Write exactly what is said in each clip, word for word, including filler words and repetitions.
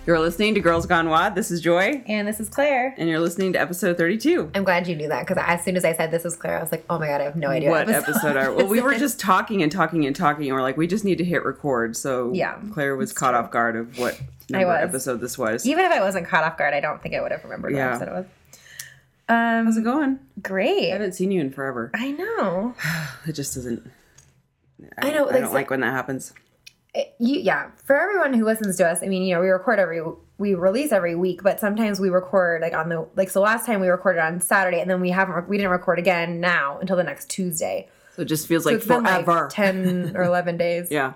You're listening to Girls Gone Wild. This is Joy. And this is Claire. And you're listening to episode thirty-two. I'm glad you knew that, because as soon as I said this was Claire, I was like, oh my God, I have no idea what episode, episode are Well, we were just talking and talking and talking, and we're like, we just need to hit record. So yeah, Claire was caught true. off guard of what number episode this was. Even if I wasn't caught off guard, I don't think I would have remembered yeah. what episode it was. Um, How's it going? Great. I haven't seen you in forever. I know. It just doesn't. I, I know. I like, don't like when that happens. It, you, yeah. For everyone who listens to us, I mean, you know, we record every, we release every week, but sometimes we record like on the, like, so last time we recorded on Saturday, and then we haven't, we didn't record again now until the next Tuesday. So it just feels so like it's forever. Been like ten or eleven days. Yeah.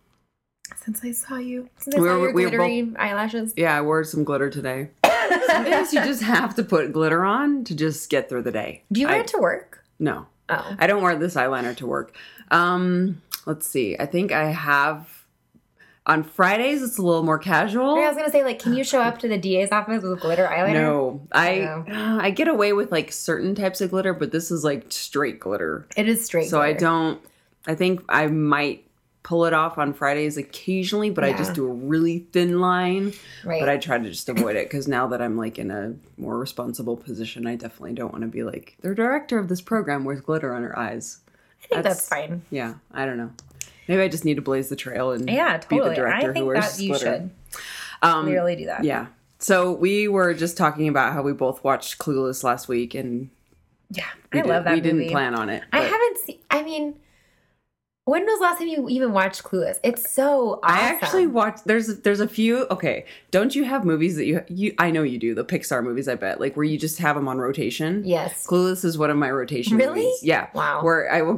Since I saw you. Since I we saw were, your we glittery both, eyelashes. Yeah, I wore some glitter today. Sometimes you just have to put glitter on to just get through the day. Do you wear I, it to work? No. Oh. I don't wear this eyeliner to work. Um, let's see. I think I have... On Fridays, it's a little more casual. I was going to say, like, can you show up to the D A's office with glitter eyeliner? No. I no. Uh, I get away with, like, certain types of glitter, but this is, like, straight glitter. It is straight so glitter. I don't... I think I might pull it off on Fridays occasionally, but yeah. I just do a really thin line. Right. But I try to just avoid it, because now that I'm, like, in a more responsible position, I definitely don't want to be like, the director of this program wears glitter on her eyes. I think that's, that's fine. Yeah. I don't know. Maybe I just need to blaze the trail and yeah, totally. be the director I think who wears that you glitter. should Um, clearly do that. Yeah. So we were just talking about how we both watched Clueless last week, and yeah, I did, love that we movie. didn't plan on it. I haven't seen, I mean, when was the last time you even watched Clueless? It's so awesome. I actually watched, there's, there's a few, okay, don't you have movies that you, you, I know you do, the Pixar movies, I bet, like where you just have them on rotation? Yes. Clueless is one of my rotation really? movies. Yeah. Wow. Where I will,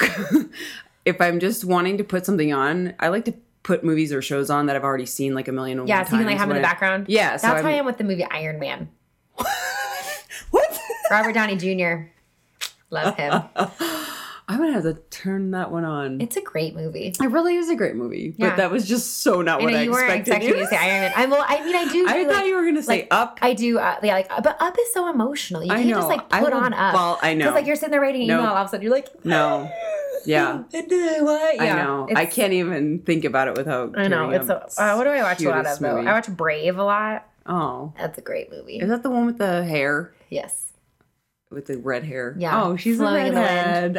if I'm just wanting to put something on, I like to put movies or shows on that I've already seen like a million and yeah, one so you times. can like have them in the background? Yeah. So That's I'm, why I am with the movie Iron Man. What? Robert Downey Junior Love him. I'm going to have to turn that one on. It's a great movie. It really is a great movie. But yeah. that was just so not I what know, I you expected. weren't expecting you to say Iron Man. I, well, I mean, I do. I do, thought like, you were going to say like, Up. I do. Uh, yeah, like, but Up is so emotional. You I can't know. just like I put will, on Up. Well, I know. Because like you're sitting there writing an nope. email, all of a sudden you're like, no. Yeah. what? Yeah, Yeah, I know. I can't even think about it without. I know. It's a, uh, what do I watch a lot of though? movie. I watch Brave a lot. Oh, that's a great movie. Is that the one with the hair? Yes. With the red hair. Yeah. Oh, she's Flowing a in the redhead.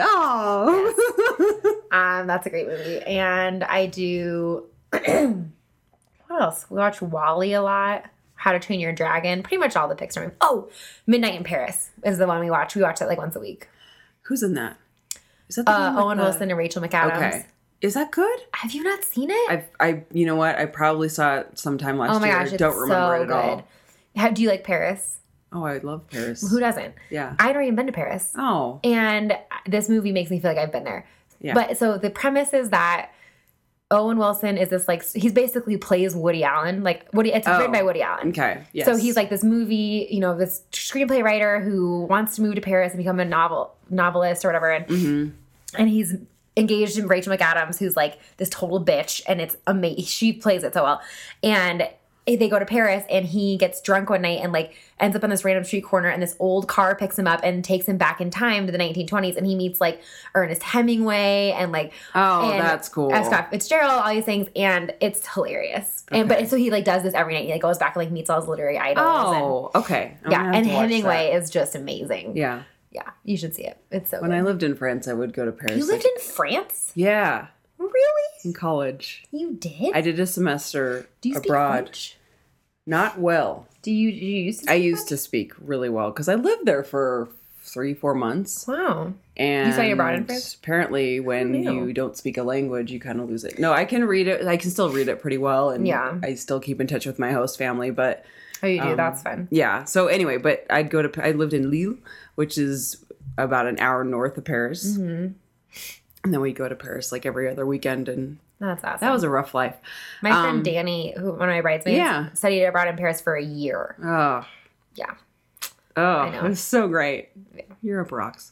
Oh. Yes. um, that's a great movie. And I do. What else? We watch Wall-E a lot. How to Train Your Dragon. Pretty much all the Pixar movies. Oh, Midnight in Paris is the one we watch. We watch that like once a week. Who's in that? Is that the uh, one with Owen the... Wilson and Rachel McAdams? Okay. Is that good? Have you not seen it? I, I, you know what? I probably saw it sometime last year. Oh my gosh, I it's don't remember so it at all. good. How, do you like Paris? Oh, I love Paris. Who doesn't? Yeah. I'd already been to Paris. Oh. And this movie makes me feel like I've been there. Yeah. But so the premise is that Owen Wilson is this like, he's basically plays Woody Allen. Like Woody, it's oh. written by Woody Allen. Okay. Yes. So he's like this movie, you know, this screenplay writer who wants to move to Paris and become a novel novelist or whatever. And, mm-hmm. and he's engaged in Rachel McAdams, who's like this total bitch, and it's amazing. She plays it so well. And they go to Paris, and he gets drunk one night and like ends up on this random street corner, and this old car picks him up and takes him back in time to the nineteen twenties, and he meets like Ernest Hemingway and like oh and that's cool F. Scott Fitzgerald, all these things, and it's hilarious. Okay. And but so he like does this every night. He like goes back and like meets all his literary idols. Oh, and, okay. I'm yeah, and Hemingway is just amazing. Yeah. Yeah, you should see it. It's so When good. I lived in France, I would go to Paris. You lived like, in France? Yeah. Really? In college. You did? I did a semester Do you speak abroad. French? Not well. Do you, do you used to speak I used French? to speak really well because I lived there for three, four months. Wow. And you studied abroad in France? Apparently, when you don't speak a language, you kind of lose it. No, I can read it. I can still read it pretty well. And yeah. I still keep in touch with my host family. But oh, you do? Um, That's fun. Yeah. So anyway, but I'd go to, I lived in Lille, which is about an hour north of Paris. Mm-hmm. And then we'd go to Paris like every other weekend. And that's awesome. that was a rough life. My um, friend Danny, who one of my bridesmaids, yeah. studied abroad in Paris for a year. Oh. Yeah. Oh, it was so great. Yeah. Europe rocks.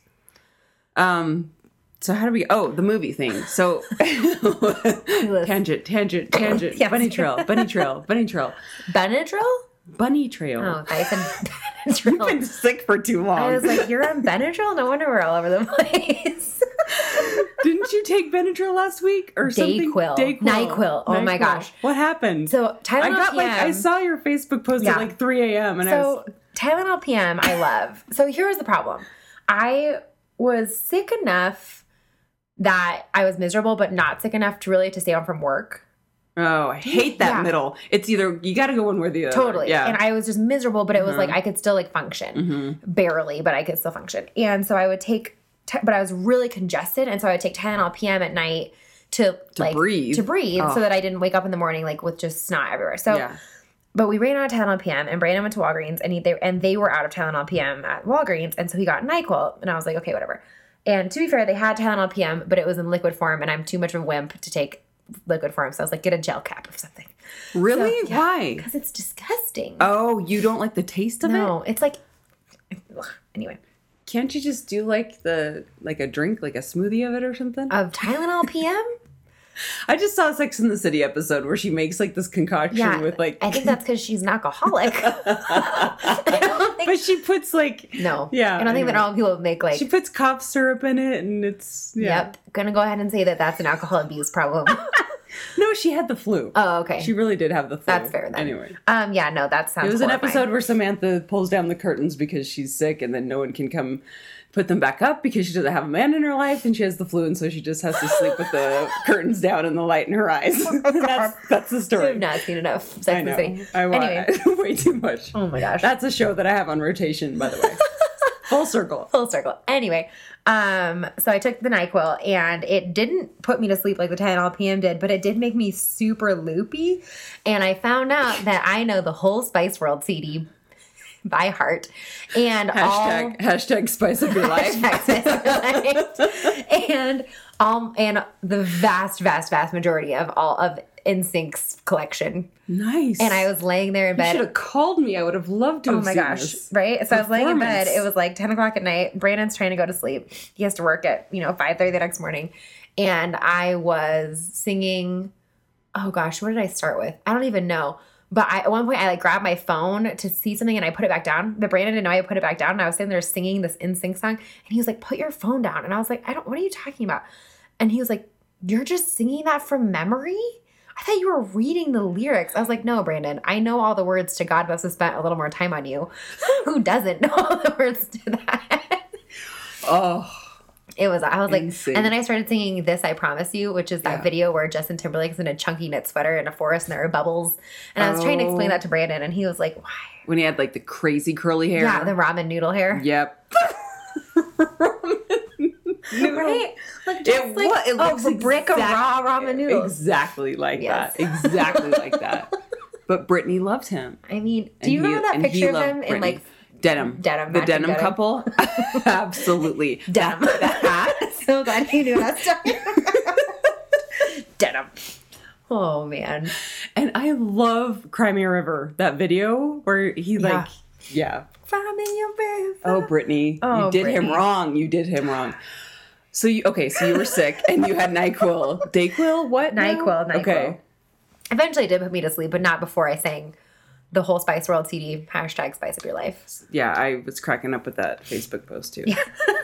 Um, so how do we, oh, the movie thing. So, tangent, tangent, tangent, Yes. bunny trail, bunny trail, bunny trail. Benadryl? Bunny trail. Oh, I said You've Benadryl. been sick for too long. I was like, you're on Benadryl? No wonder we're all over the place. Didn't did you take Benadryl last week or something? Dayquil. Dayquil. NyQuil. Oh NyQuil. My gosh. What happened? So Tylenol I got P M. like I saw your Facebook post yeah. at like three a.m. and so, I was Tylenol P M I love. So here's the problem. I was sick enough that I was miserable, but not sick enough to really to stay home from work. Oh, I hate that yeah. middle. It's either, you got to go one way or the other. Totally. Yeah. And I was just miserable, but it was mm-hmm. like, I could still like function. Mm-hmm. Barely, but I could still function. And so I would take, t- but I was really congested. And so I would take Tylenol P M at night to, to like, breathe. To breathe oh. so that I didn't wake up in the morning like with just snot everywhere. So, yeah. but we ran out of Tylenol P M and Brandon went to Walgreens and, he, they, and they were out of Tylenol P M at Walgreens. And so he got NyQuil and I was like, okay, whatever. And to be fair, they had Tylenol P M, but it was in liquid form and I'm too much of a wimp to take liquid form, so I was like, get a gel cap of something. Really? So, yeah, why? Because it's disgusting. Oh, you don't like the taste of no, it? No, it's like, ugh. Anyway. Can't you just do like the like a drink, like a smoothie of it or something? Of Tylenol P M? I just saw a Sex and the City episode where she makes like this concoction yeah, with like. I think that's because she's an alcoholic. think... But she puts like. No. Yeah. I don't think that all people make like. She puts cough syrup in it and it's. Yeah. Yep. Gonna go ahead and say that that's an alcohol abuse problem. No, she had the flu. Oh, okay. She really did have the flu. That's fair then. Anyway. Um, yeah, no, that sounds It was horrifying. an episode where Samantha pulls down the curtains because she's sick and then no one can come put them back up because she doesn't have a man in her life and she has the flu and so she just has to sleep with the curtains down and the light in her eyes. Oh, that's, that's the story. I've not seen enough Sex I and the know. City. I watch Anyway. way too much. Oh my gosh. That's a show that I have on rotation, by the way. Full circle. Full circle. Anyway, um, so I took the NyQuil and it didn't put me to sleep like the Tylenol P M did, but it did make me super loopy. And I found out that I know the whole Spice World C D by heart. And hashtag, all, hashtag Spice of Your Life. Spice of Your Life. And um, and the vast, vast, vast majority of all of N Sync's collection. Nice. And I was laying there in bed. You should have called me. I would have loved to oh have my seen gosh. this. Right? So I was laying in bed. It was like ten o'clock at night. Brandon's trying to go to sleep. He has to work at, you know, five thirty the next morning. And I was singing, oh gosh, what did I start with? I don't even know. But I, at one point, I like grabbed my phone to see something and I put it back down. But Brandon didn't know I put it back down. And I was sitting there singing this N Sync song. And he was like, put your phone down. And I was like, I don't, what are you talking about? And he was like, you're just singing that from memory? I thought you were reading the lyrics. I was like, no, Brandon, I know all the words to God Must Have Spent a Little More Time on You. Who doesn't know all the words to that? Oh. It was, I was like, insane. And then I started singing This I Promise You, which is that yeah. video where Justin Timberlake's in a chunky knit sweater in a forest and there are bubbles. And I was oh. trying to explain that to Brandon and he was like, why? When he had like the crazy curly hair. Yeah, the ramen noodle hair. Yep. Noodle. Right? Like just it, like what? It looks a brick exact, of raw ramen noodles. Exactly like yes. that. Exactly like that. But Brittany loved him. I mean, do and you remember he, that picture of him Brittany. in like denim? Denim. The denim, denim couple? Absolutely. Denim. The hat. So glad you knew that stuff. Denim. Oh man. And I love Cry Me a River, that video where he like yeah. yeah. Cry me a river. Oh, Brittany. Oh, you did Brittany. him wrong. You did him wrong. So you okay, so you were sick and you had NyQuil. Dayquil? What? NyQuil, now? NyQuil. Okay. Eventually it did put me to sleep, but not before I sang the whole Spice World C D, hashtag Spice of Your Life. Yeah, I was cracking up with that Facebook post too. Yeah.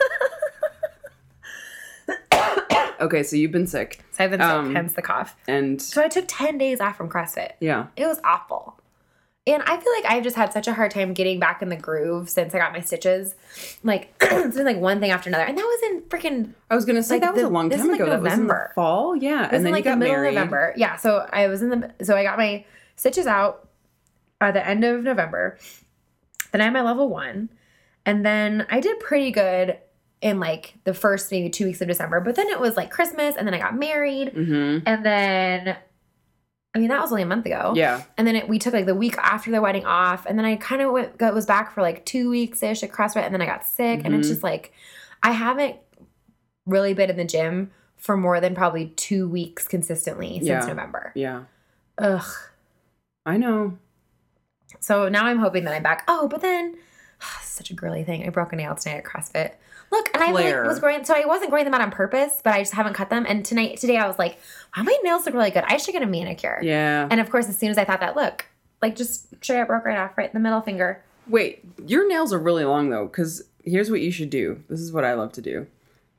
Okay, so you've been sick. So I've been um, sick, hence the cough. And so I took ten days off from CrossFit. Yeah. It was awful. And I feel like I've just had such a hard time getting back in the groove since I got my stitches. Like, it's been like one thing after another. And that was in freaking... I was going to say, like, that was the, a long time like ago. November. That was in the fall? Yeah. It was and then in like you got the middle married. of November. Yeah, so I was in the... So I got my stitches out at the end of November. Then I had my level one. And then I did pretty good in like the first maybe two weeks of December. But then it was like Christmas and then I got married. Mm-hmm. And then... I mean, that was only a month ago. Yeah. And then it, we took like the week after the wedding off. And then I kind of went, got, was back for like two weeks-ish at CrossFit. And then I got sick. Mm-hmm. And it's just like, I haven't really been in the gym for more than probably two weeks consistently since yeah. November. Yeah. Ugh. I know. So now I'm hoping that I'm back. Oh, but then, oh, such a girly thing. I broke a nail tonight at CrossFit. Look, and Claire. I like, was growing, so I wasn't growing them out on purpose, but I just haven't cut them. And tonight, today I was like, wow, my nails look really good. I should get a manicure. Yeah. And of course, as soon as I thought that, look, like just straight up broke right off, right in the middle finger. Wait, your nails are really long though, because here's what you should do. This is what I love to do.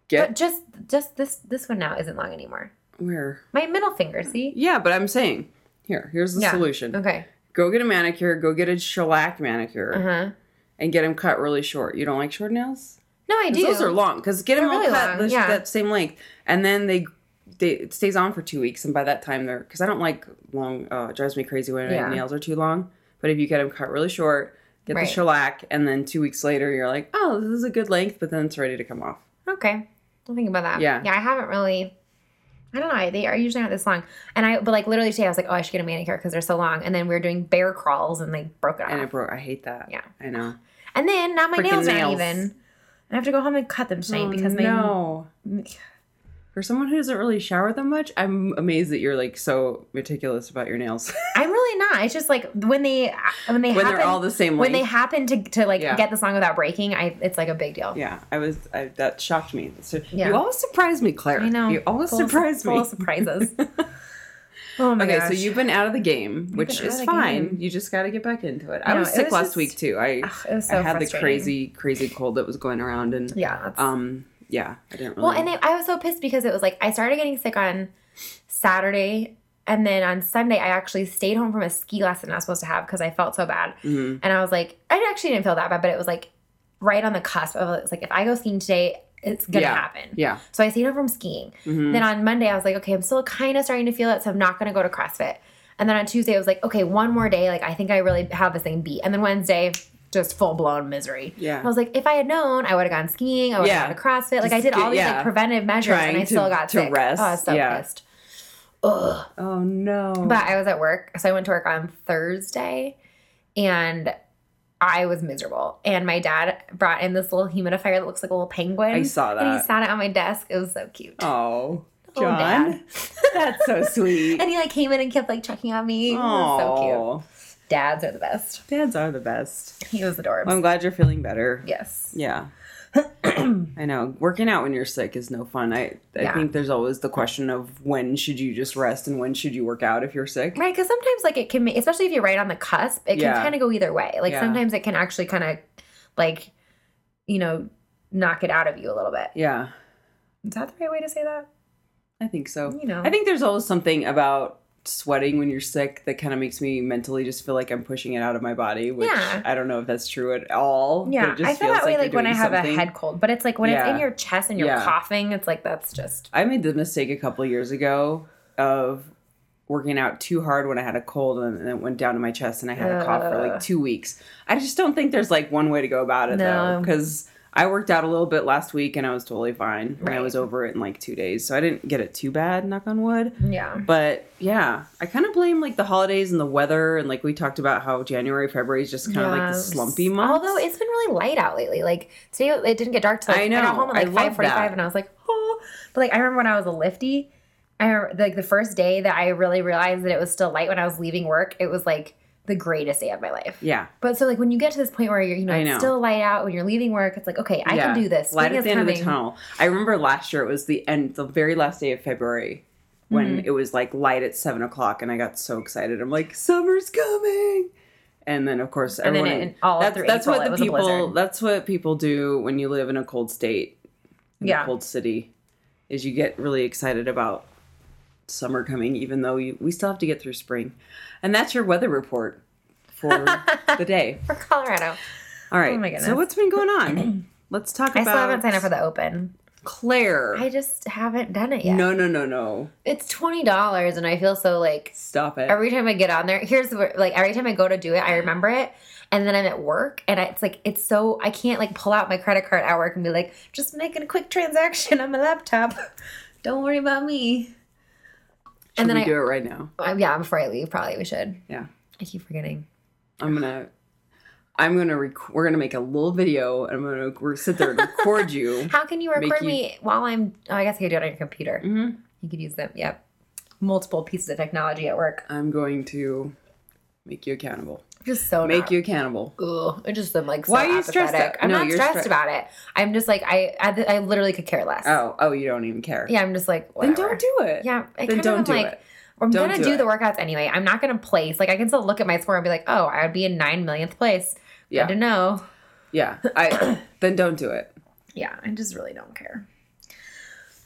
get But just just this this one now isn't long anymore. where? My middle finger, see? Yeah, but I'm saying, here, here's the Yeah. solution. Okay. Go get a manicure, go get a shellac manicure, Uh-huh. and get them cut really short. You don't like short nails? No, I 'Cause do. those are long, because get them They're all really cut long, the, yeah. that same length. And then they, they it stays on for two weeks, and by that time they're, because I don't like long, uh, it drives me crazy when Yeah. my nails are too long. But if you get them cut really short, get Right. the shellac, and then two weeks later you're like, oh, this is a good length, but then it's ready to come off. Okay. I'll think about that. Yeah. Yeah, I haven't really. I don't know. They are usually not this long. And I, but like literally today, I was like, oh, I should get a manicure because they're so long. And then we were doing bear crawls and they broke it off. And it broke. I hate that. Yeah. I know. And then now my Freaking nails, nails. aren't even. I have to go home and cut them tonight Oh, because my. no. For someone who doesn't really shower that much, I'm amazed that you're like so meticulous about your nails. I'm really not. It's just like when they when they when happen they're all the same when they length. happen to to like Yeah. get this long without breaking. I it's like a big deal. Yeah, I was. I, that shocked me. So, Yeah. You always surprise me, Claire. I know. You always Full of- surprise full me. of surprises. Oh my Okay, gosh. so you've been out of the game, which been out is of the fine. game. You just got to get back into it. I I, know, was it sick was last just- week too. I Ugh, it was so I had the frustrating. crazy, crazy cold that was going around, and Yeah. That's, um, yeah, I didn't really. well, and then I was so pissed because it was like I started getting sick on Saturday, and then on Sunday I actually stayed home from a ski lesson I was supposed to have because I felt so bad, Mhm. and I was like, I actually didn't feel that bad, but it was like right on the cusp of it was like if I go skiing today, it's gonna Yeah. happen. Yeah. So I stayed home from skiing. Mhm. Then on Monday I was like, okay, I'm still kind of starting to feel it, so I'm not gonna go to CrossFit. And then on Tuesday I was like, okay, one more day, like I think I really have this thing beat. And then Wednesday, just full blown misery. Yeah. I was like, if I had known, I would have gone skiing. I would have Yeah. gone to CrossFit. Like Just I did all get- these yeah. like preventive measures, Trying and I to- still got to sick. rest. Oh, I was so Yeah. pissed. Ugh. Oh no. But I was at work, so I went to work on Thursday, and I was miserable. And my dad brought in this little humidifier that looks like a little penguin. I saw And he that. sat it on my desk. It was so cute. Oh, Oh, John, Dad. that's so sweet. And he like came in and kept like checking on me. It was so cute. Oh, Dads are the best. dads are the best. He was adorbs. Well, I'm glad you're feeling better. Yes. Yeah. I know. Working out when you're sick is no fun. I I Yeah. think there's always the question of when should you just rest and when should you work out if you're sick. Right, because sometimes like it can, ma- especially if you're right on the cusp, it can Yeah. kind of go either way. Like Yeah. sometimes it can actually kind of like, you know, knock it out of you a little bit. Yeah, Is that the right way to say that? I think so. You know. I think there's always something about sweating when you're sick that kind of makes me mentally just feel like I'm pushing it out of my body, which Yeah. I don't know if that's true at all. but Yeah, it just I feel feels that way you're like when I doing have something. a head cold, but it's like when it's Yeah. in your chest and you're Yeah. coughing, it's like that's just I made the mistake a couple of years ago of working out too hard when I had a cold and it went down to my chest and I had a cough for like Ugh. two weeks. I just don't think there's like one way to go about it No. though, because I worked out a little bit last week and I was totally fine. And I Right. was over it in like two days. So I didn't get it too bad, knock on wood. yeah. But yeah, I kind of blame like the holidays and the weather. And like we talked about how January, February is just kind of like the Yes. slumpy months. Although it's been really light out lately. Like today it didn't get dark till like, I I got know. home at I like love five forty-five that. and I was like, oh. But like I remember when I was a lifty, I remember like the first day that I really realized that it was still light when I was leaving work, it was like the greatest day of my life. Yeah. But so like when you get to this point where you're, you know, I it's know. still light out when you're leaving work, it's like, okay, I Yeah. can do this. Light Spring at is the end coming. of the tunnel. I remember last year it was the end, the very last day of February when Mm-hmm. it was like light at seven o'clock, and I got so excited. I'm like, summer's coming. And then of course And then everyone. it- all that's through that's April, what it the was a people. blizzard. That's what people do when you live in a cold state, in Yeah. a cold city, is you get really excited about summer coming, even though you, we still have to get through spring. And that's your weather report for the day. For Colorado. All right. Oh my goodness. So what's been going on? Let's talk I about. still haven't signed up for the open. Claire. I just haven't done it yet. No, no, no, no. It's twenty dollars and I feel so like Stop it. every time I get on there, here's the like every time I go to do it, I remember it, and then I'm at work, and I, it's like it's so I can't like pull out my credit card at work and be like, just making a quick transaction on my laptop. Don't worry about me. Should and then we I do it right now? uh, yeah, before I leave, probably we should. Yeah. I keep forgetting. I'm gonna. I'm gonna. Rec- we're gonna make a little video, and I'm gonna we're sit there and record you. How can you Make record you- me while I'm? Oh, I guess I could do it on your computer. hmm You could use them. Yep. Multiple pieces of technology at work. I'm going to make you accountable. Just so Make not- you accountable. Ugh, I just am like so Why are you stressed apathetic. out? I'm No, not you're stressed stre- about it. I'm just like I, I I literally could care less. Oh, oh, you don't even care. Yeah, I'm just like Then whatever. don't do it. Yeah, I Then kind don't of do like, it. I'm Don't gonna do do, it. the workouts anyway. I'm not gonna place. Like I can still look at my score and be like, oh, I would be in nine millionth place. Yeah. Good to know. Yeah. I. Then don't do it. Yeah, I just really don't care.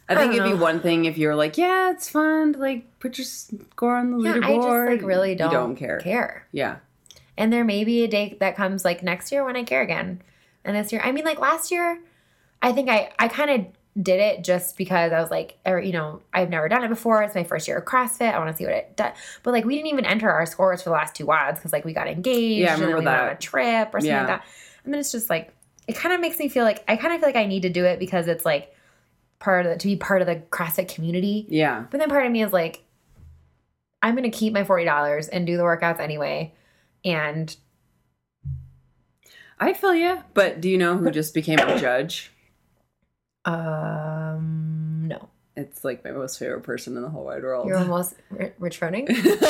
I think I it'd don't be know. one thing if you're like, yeah, it's fun to like put your score on the Yeah, leaderboard. I just like really don't, You don't care. care. Yeah. And there may be a day that comes like next year when I care again. And this year, I mean, like last year, I think I, I kind of did it just because I was like, or, you know, I've never done it before. It's my first year of CrossFit. I want to see what it does. But like, we didn't even enter our scores for the last two WODs because like we got engaged. Yeah, I and then remember we went on that. a trip or something Yeah. like that. And then it's just like, it kind of makes me feel like, I kind of feel like I need to do it because it's like part of the, to be part of the CrossFit community. Yeah. But then part of me is like, I'm going to keep my forty dollars and do the workouts anyway. And I feel you. But do you know who just became a judge? Um, no. It's like my most favorite person in the whole wide world. You're almost R- Rich Froning.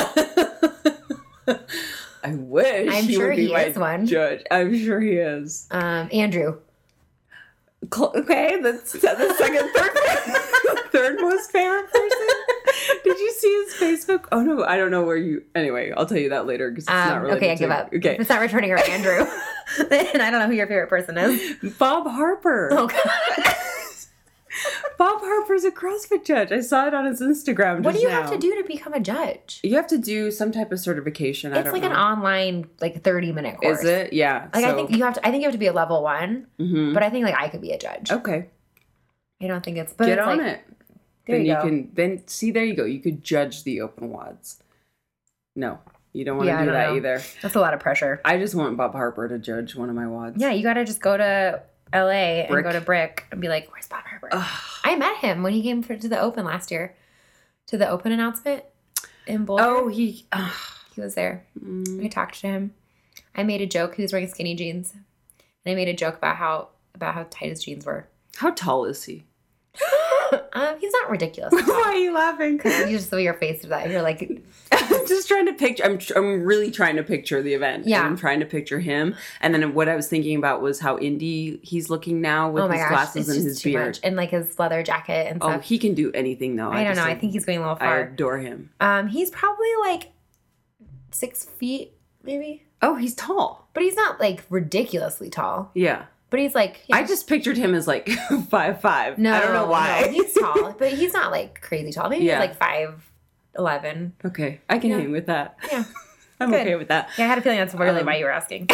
I wish I'm he sure would be he my is one. judge. I'm sure he is. Um, Andrew. Cl- Okay, that's the second, third, third most favorite person. Did you see his Facebook? Oh no, I don't know where you. Anyway, I'll tell you that later because it's not Um, related okay, I to- give up. Okay, If it's not Rich Froning or Andrew, then I don't know who your favorite person is. Bob Harper. Oh God. Bob Harper's a CrossFit judge. I saw it on his Instagram. What do just you now. have to do to become a judge? You have to do some type of certification. I It's don't like know. an online, like thirty minute course. Is it? Yeah. Like I so- think you have to. I think you have to be a level one, Mhm. but I think like I could be a judge. Okay, I don't think it's. But get it's on like, it. There then you you, go. can then see. There you go. You could judge the open WODs. No, you don't want to Yeah, I do don't that know. either. That's a lot of pressure. I just want Bob Harper to judge one of my WODs. Yeah, you got to just go to L A Brick. and go to Brick and be like, "Where's Bob Harper?" Ugh. I met him when he came for, to the Open last year, to the Open announcement in Boulder. Oh, he. ugh. He was there. Mm. I talked to him. I made a joke. He was wearing skinny jeans, and I made a joke about how about how tight his jeans were. How tall is he? um, he's not ridiculous. Why are you laughing? You just the way your face did that. You're like, I'm just trying to picture. I'm. tr- I'm really trying to picture the event. Yeah. And I'm trying to picture him. And then what I was thinking about was how indie he's looking now with oh my his gosh, glasses it's and just his too beard. much. And like his leather jacket and Oh, stuff. he can do anything though. I don't just know. I think he's going a little I far. adore him. Um, he's probably like six feet, maybe, Oh, he's tall. but he's not like ridiculously tall. Yeah. But he's like, you know, I just pictured him as like five five. no, I don't know why. no, he's tall, but he's not like crazy tall. Maybe Yeah. he's like five eleven. Okay, I can Yeah. hang with that. Yeah. I'm Good. okay with that. Yeah, I had a feeling that's really Um, why you were asking.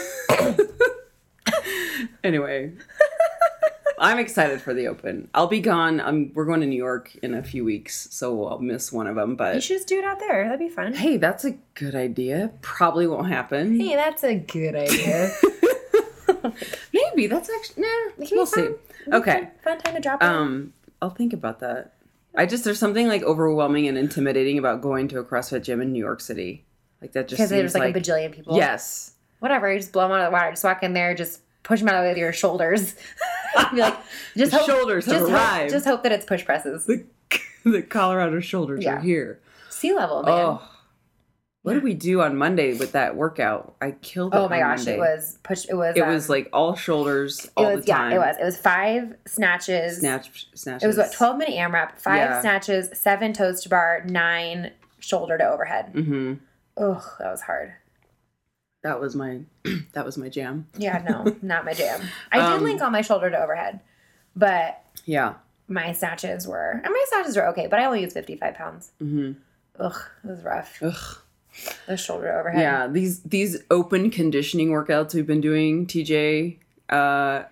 Anyway, I'm excited for the Open. I'll be gone. I'm, we're going to New York in a few weeks, so I'll miss one of them. You But should just do it out there. That'd be fun. hey, that's a good idea. Probably won't happen. Hey, that's a good idea. Maybe that's actually. Nah, It can we'll be see. fun. It'd be Okay. Fun, fun time to drop it. Um, I'll think about that. I just there's something like overwhelming and intimidating about going to a CrossFit gym in New York City. Like that just Because seems there's like, like a bajillion people. yes. Whatever. You just blow them out of the water. Just walk in there. Just push them out with your shoulders. Be like, just The hope, shoulders have just arrived. Hope, just hope that it's push presses. The, the Colorado shoulders Yeah. are here. Sea level, man. Oh, what did we do on Monday with that workout? I killed it. Oh my on gosh, Monday. it was push. It was. It um, was like all shoulders It all was the time. yeah. It was. It was five snatches. Snatch, snatches. It was what twelve minute AMRAP, five Yeah. snatches, seven toes to bar, nine shoulder to overhead. Mm-hmm. Ugh, that was hard. That was my. That was my jam. Yeah, no, not my jam. I did Um, link on my shoulder to overhead, but Yeah. my snatches were, and my snatches were okay, but I only used fifty-five pounds. Mm-hmm. Ugh, it was rough. Ugh. The shoulder to overhead. Yeah. These these open conditioning workouts we've been doing, T J. Uh,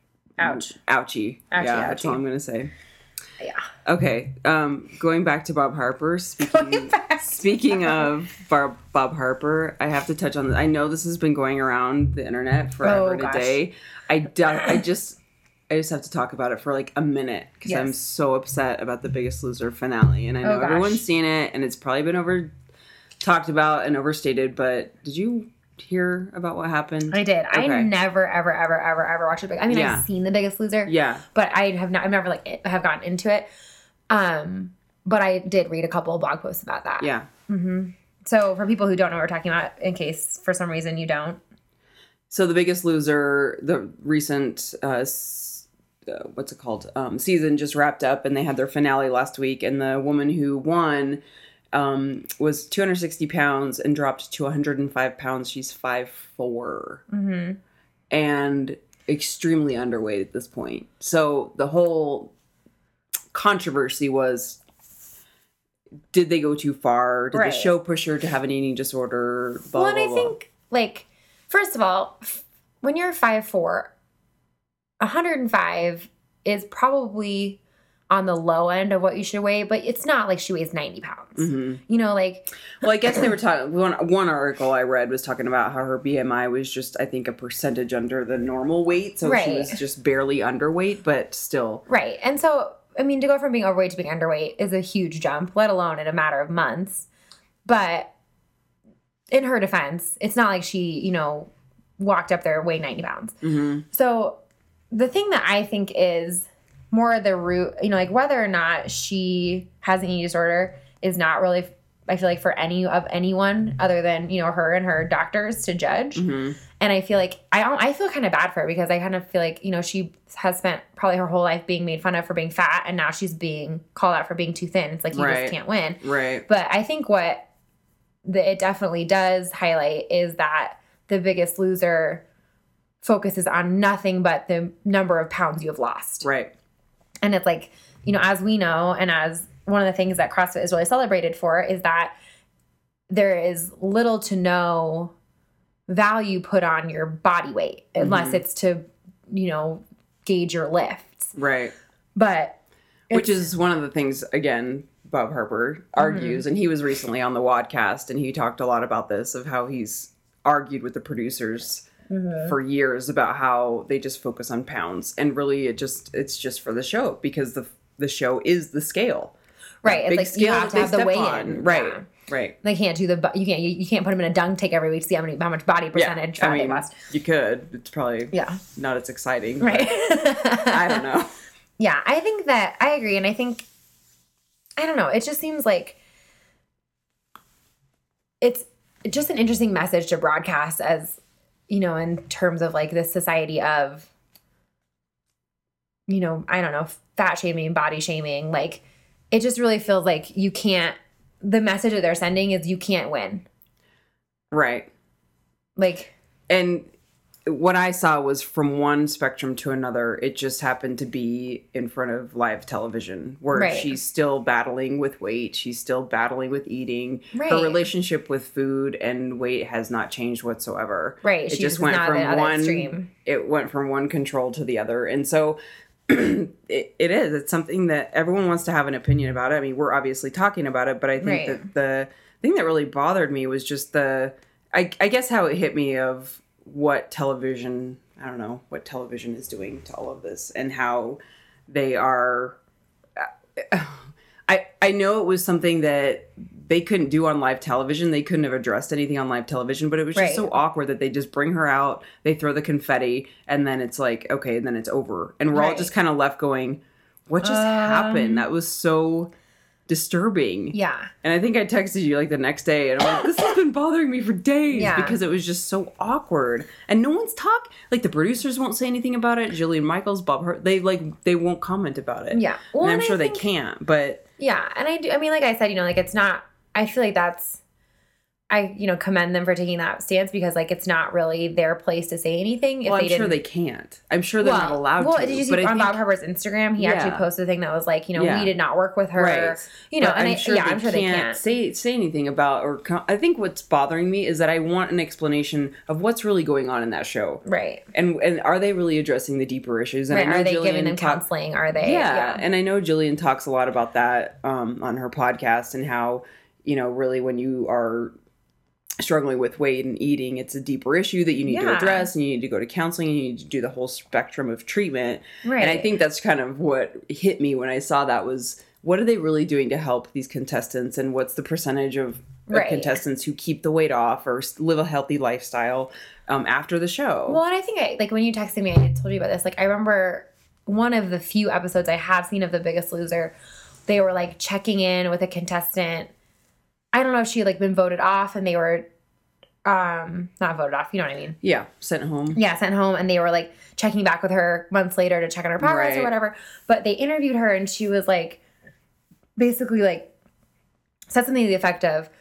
Ouch. Ouchie. Ouchie, yeah, that's ouchie. all I'm gonna say. Yeah. Okay. Um, going back to Bob Harper. Speaking back to speaking of Bob Bob Harper, I have to touch on. I know this has been going around the internet forever Oh, gosh. today. I do, I just I just have to talk about it for like a minute because I'm Yes. so upset about the Biggest Loser finale, and I know Oh, gosh. everyone's seen it, and it's probably been over talked about and overstated. But did you hear about what happened? I did. I Okay. never, ever, ever, ever, ever watched it. I mean, Yeah. I've seen The Biggest Loser. Yeah. But I have not. I've never like have gotten into it. Um, but I did read a couple of blog posts about that. Yeah. Mm-hmm. So for people who don't know what we're talking about, in case for some reason you don't, So the Biggest Loser, the recent uh, s- uh, what's it called um, season just wrapped up, and they had their finale last week. And the woman who won um, was two hundred sixty pounds and dropped to one hundred five pounds. She's five foot four mm-hmm. and extremely underweight at this point. So the whole controversy was, did they go too far? Did Right. the show push her to have an eating disorder? Blah, well, and blah, I blah. think, like, first of all, f- when you're five foot four, one hundred five is probably on the low end of what you should weigh, but it's not like she weighs ninety pounds. Mm-hmm. You know, like... Well, I guess they were talking... One, one article I read was talking about how her B M I was just, I think, a percentage under the normal weight. So Right. she was just barely underweight, but still... Right. And so, I mean, to go from being overweight to being underweight is a huge jump, let alone in a matter of months. But in her defense, it's not like she, you know, walked up there weighing ninety pounds. Mm-hmm. So the thing that I think is more the root, you know, like whether or not she has an eating disorder is not really, I feel like, for any of anyone other than, you know, her and her doctors to judge. Mm-hmm. And I feel like, I don't, I feel kind of bad for her because I kind of feel like, you know, she has spent probably her whole life being made fun of for being fat, and now she's being called out for being too thin. It's like, you Right. just can't win. Right. But I think what the, it definitely does highlight is that The Biggest Loser focuses on nothing but the number of pounds you have lost. Right. And it's like, you know, as we know, and as one of the things that CrossFit is really celebrated for, is that there is little to no value put on your body weight, unless Mhm. it's to, you know, gauge your lifts. Right. But Which it's- is one of the things, again, Bob Harper argues, and he was recently on the Wadcast, and he talked a lot about this, of how he's argued with the producers Mhm. for years about how they just focus on pounds, and really it just it's just for the show, because the the show is the scale. right, Big it's like you scale have that to have they the step weigh on. in. Right. Yeah. Right. They can't do the bu- you can't you, you can't put them in a dunk tank every week to see how many how much body percentage Yeah. fat I they mean, lost. you could. It's probably Yeah. not as exciting. but Right. I don't know. Yeah, I think that I agree, and I think I don't know. It just seems like it's just an interesting message to broadcast, as you know, in terms of like this society of, you know, I don't know, fat shaming, body shaming. Like, it just really feels like you can't. The message that they're sending is you can't win. Right. Like, And what I saw was from one spectrum to another. It just happened to be in front of live television, where Right. she's still battling with weight. She's still battling with eating. Right. Her relationship with food and weight has not changed whatsoever. right? It She just just went not from the other one. extreme. It went from one control to the other, and so it, it is. It's something that everyone wants to have an opinion about it. I mean, we're obviously talking about it, but I think Right. that the thing that really bothered me was just the. I, I guess how it hit me of what television. I don't know what television is doing to all of this, and how they are. I I know it was something that they couldn't do on live television. They couldn't have addressed anything on live television, but it was just Right. so awkward that they just bring her out, they throw the confetti, and then it's like, okay, and then it's over. And we're all Right. just kind of left going, what just Um, happened? That was so disturbing. Yeah. And I think I texted you like the next day, and I'm like, this has been bothering me for days, Yeah. because it was just so awkward. And no one's talk like the producers won't say anything about it. Jillian Michaels, Bob Hurt, they like they won't comment about it. Yeah. Well, and I'm and I sure think- they can't, but Yeah, and I do. I mean, like I said, you know, like it's not. I feel like that's. I you know commend them for taking that stance, because like it's not really their place to say anything. If well, they I'm sure didn't, they can't. I'm sure they're not allowed well, to. did you see but I on think- Bob Harper's Instagram? He Yeah. actually posted a thing that was like, you know, Yeah. we did not work with her. Right. You know, But and I'm I, sure yeah, they I'm sure can't they can't. say say anything about or com- I think what's bothering me is that I want an explanation of what's really going on in that show. Right. And and are they really addressing the deeper issues? And Right. I know Are they Jillian giving them talk- counseling? Are they? Yeah, and I know Jillian talks a lot about that um, on her podcast, and how, you know, really when you are struggling with weight and eating, it's a deeper issue that you need to Yeah. address, and you need to go to counseling, and you need to do the whole spectrum of treatment. Right. And I think that's kind of what hit me when I saw that was, what are they really doing to help these contestants, and what's the percentage of, of Right. contestants who keep the weight off or s- live a healthy lifestyle um, after the show? Well, and I think I like when you texted me, I had told you about this. Like I remember one of the few episodes I have seen of The Biggest Loser, they were like checking in with a contestant. I don't know if she had like been voted off, and they were um not voted off, you know what I mean? Yeah, sent home. Yeah, sent home, and they were like checking back with her months later to check on her progress or Right. whatever. But they interviewed her, and she was like, basically like said something to the effect of,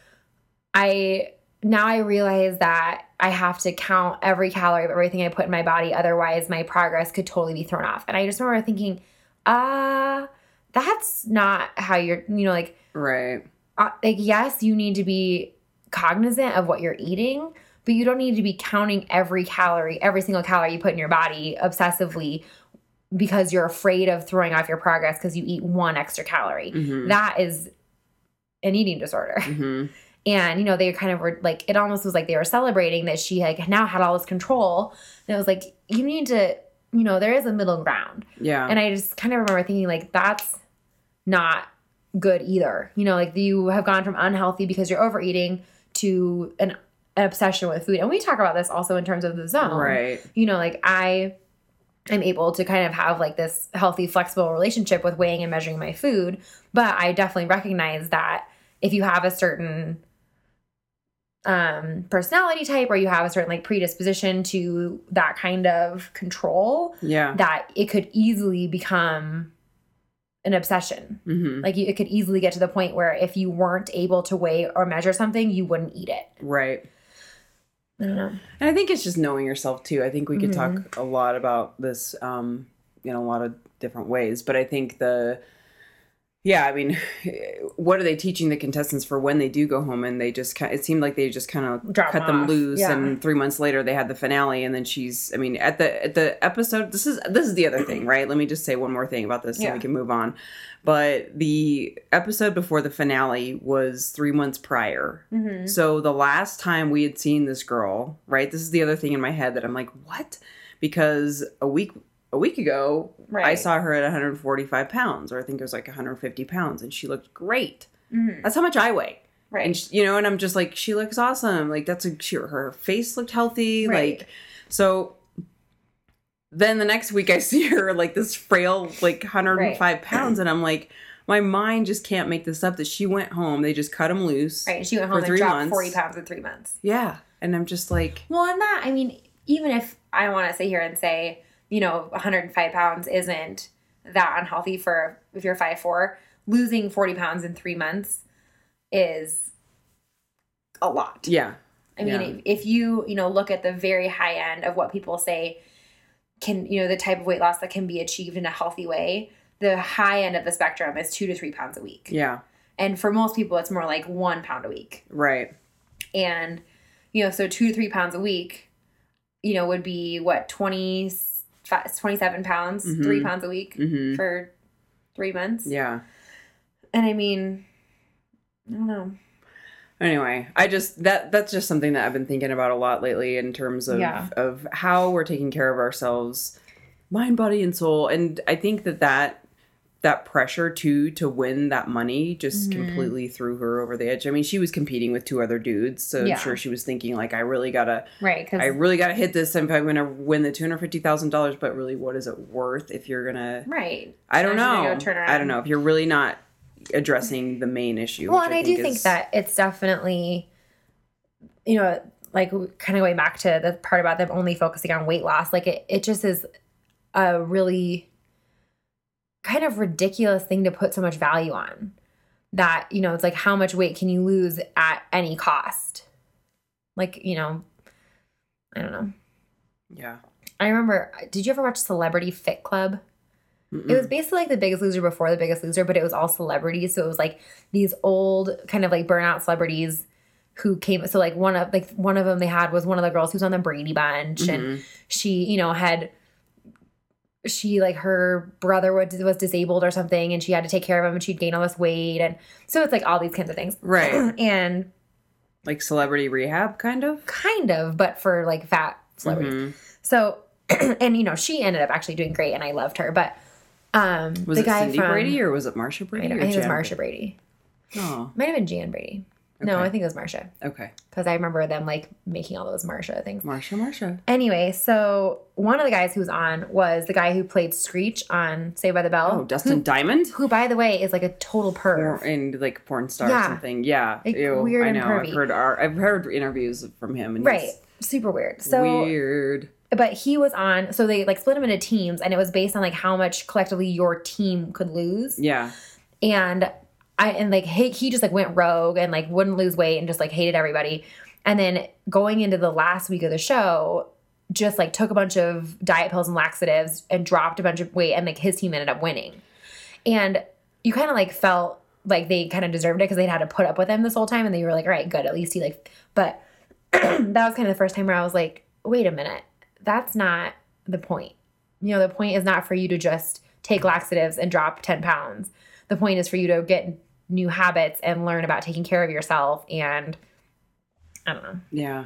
I now I realize that I have to count every calorie of everything I put in my body, otherwise my progress could totally be thrown off. And I just remember thinking, ah, that's not how you're, you know, like, right. Uh, like, yes, you need to be cognizant of what you're eating, but you don't need to be counting every calorie, every single calorie you put in your body obsessively because you're afraid of throwing off your progress because you eat one extra calorie. Mm-hmm. That is an eating disorder. Mm-hmm. And, you know, they kind of were like, it almost was like they were celebrating that she like now had all this control. And it was like, you need to, you know, there is a middle ground. Yeah. And I just kind of remember thinking like, that's not good either. You know, like you have gone from unhealthy because you're overeating to an, an obsession with food. And we talk about this also in terms of the zone. Right. You know, like I am able to kind of have like this healthy, flexible relationship with weighing and measuring my food. But I definitely recognize that if you have a certain um, personality type or you have a certain like predisposition to that kind of control, yeah, that it could easily become an obsession. Mm-hmm. Like you, it could easily get to the point where if you weren't able to weigh or measure something, you wouldn't eat it. Right. I don't know. And I think it's just knowing yourself too. I think we could Mm-hmm. talk a lot about this um, in a lot of different ways. But I think the, yeah, I mean, what are they teaching the contestants for when they do go home? And they just kind it seemed like they just kind of Drop cut them them off. loose. Yeah. And three months later they had the finale. And then she's, I mean, at the at the episode, this is this is the other thing, right? Let me just say one more thing about this so Yeah. we can move on. But the episode before the finale was three months prior. Mm-hmm. So the last time we had seen this girl, right? This is the other thing in my head that I'm like, what? Because a week a week ago, Right. I saw her at one hundred forty-five pounds, or I think it was like one hundred fifty pounds, and she looked great. Mm-hmm. That's how much I weigh. Right. And she, you know, and I'm just like, she looks awesome. Like that's a she, her face looked healthy. Right. Like so. Then the next week I see her like this frail, like one hundred five Right. pounds, and I'm like, my mind just can't make this up that she went home. They just cut them loose. Right. She went for home and three dropped months. forty pounds in three months. Yeah. And I'm just like, Well, and that, I mean, even if I want to sit here and say, you know, one hundred five pounds isn't that unhealthy for if you're five foot four, losing forty pounds in three months is a lot. yeah. I mean, Yeah. if, if you, you know, look at the very high end of what people say can, you know, the type of weight loss that can be achieved in a healthy way, the high end of the spectrum is two to three pounds a week. Yeah. And for most people, it's more like one pound a week. Right. And, you know, so two to three pounds a week, you know, would be what, twenty, twenty-seven pounds, Mhm. three pounds a week Mm-hmm. for three months. Yeah. And I mean, I don't know. Anyway, I just that that's just something that I've been thinking about a lot lately in terms of Yeah. of how we're taking care of ourselves, mind, body, and soul. And I think that that that pressure too to win that money just Mhm. completely threw her over the edge. I mean, she was competing with two other dudes, so Yeah. I'm sure she was thinking like, I really gotta, Right. Because I really gotta hit this if I'm gonna win the two hundred fifty thousand dollars. But really, what is it worth if you're gonna? right. I don't Now she's know. gonna go turn I don't around. know if you're really not addressing the main issue. Well, which and I, do think is- that it's definitely, you know, like kind of going back to the part about them only focusing on weight loss. Like it, it just is a really kind of ridiculous thing to put so much value on. That, you know, it's like how much weight can you lose at any cost? Like, you know, I don't know. Yeah. I remember, did you ever watch Celebrity Fit Club? It was basically like The Biggest Loser before The Biggest Loser, but it was all celebrities. So it was like these old kind of like burnout celebrities who came. So like one of like one of them they had was one of the girls who's on the Brady Bunch, Mhm. and she, you know, had she like her brother was, was disabled or something, and she had to take care of him, and she'd gain all this weight, and so it's like all these kinds of things, Right. and Like celebrity rehab, kind of? kind of, but for like fat celebrities. Mhm. So, and you know, she ended up actually doing great, and I loved her, but. Um, Was the it guy Cindy from, Brady or was it Marsha I, Brady? don't- or I think it was Jan Marsha Brady. Oh, Might have been Jan Brady. No, Okay. I think it was Marsha. okay. Because I remember them like making all those Marsha things. Marsha, Marsha. Anyway, so one of the guys who was on was the guy who played Screech on Saved by the Bell. Oh, Dustin Diamond? Who, who, by the way, is like a total perv. Or, and like porn star Yeah. or something. Yeah. Like, Ew, weird I and know. pervy. I've heard our, I've heard interviews from him. And Right. he's Super weird. So, weird. but he was on, so they like split him into teams, and it was based on like how much collectively your team could lose. Yeah. And I and like he, he just like went rogue and like wouldn't lose weight and just like hated everybody. And then going into the last week of the show, just like took a bunch of diet pills and laxatives and dropped a bunch of weight, and like his team ended up winning. And you kind of like felt like they kind of deserved it because they'd had to put up with him this whole time, and they were like, all right, good, at least he like, but that was kind of the first time where I was like, wait a minute, that's not the point. You know, the point is not for you to just take laxatives and drop ten pounds. The point is for you to get new habits and learn about taking care of yourself. And I don't know. Yeah.